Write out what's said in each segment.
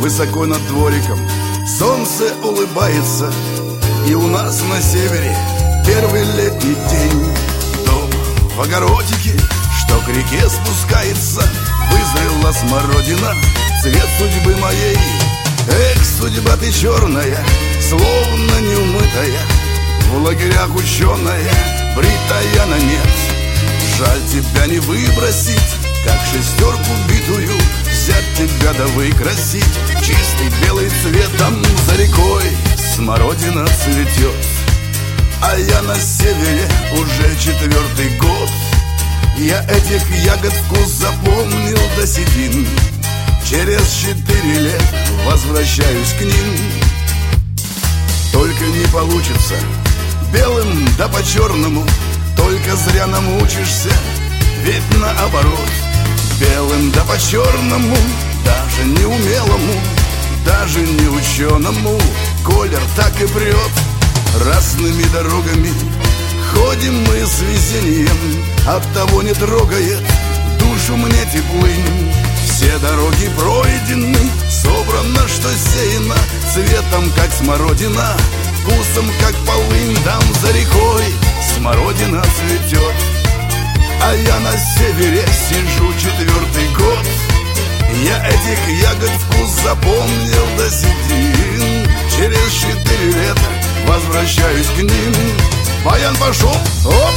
высоко над двориком солнце улыбается, и у нас на севере первый летний день. Дом в огородике, что к реке спускается, вызрела смородина, цвет судьбы моей. Эх, судьба ты черная, словно неумытая, в лагерях ученая, бритая на нет. Жаль тебя не выбросить, как шестерку битую, взять тебя да выкрасить чистый белый цветом. За рекой смородина цветет, а я на севере уже 4-й год. Я этих ягод вкус запомнил до седин, через 4 лет возвращаюсь к ним. Только не получится белым да по-черному, только зря намучишься, ведь наоборот. Белым да по-черному, даже неумелому, даже не ученому, колер так и прет. Разными дорогами ходим мы с везением, оттого не трогает душу мне теплынь. Все дороги пройдены, собрано, что сеяно, цветом, как смородина, вкусом, как полынь. Там за рекой смородина цветет, а я на севере сижу 4-й год. Я этих ягод вкус запомнил до седин, через 4 лета возвращаюсь к ним. Баян пошел, оп!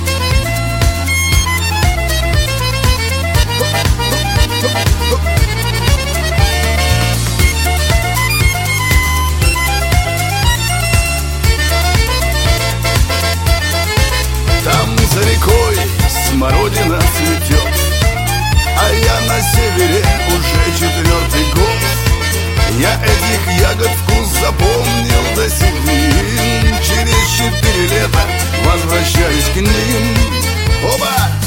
Там за рекой смородина цветет, а я на севере уже 4-й год. Я этих ягод вкус запомнил до седин, через 4 лета возвращаюсь к ним. Оба!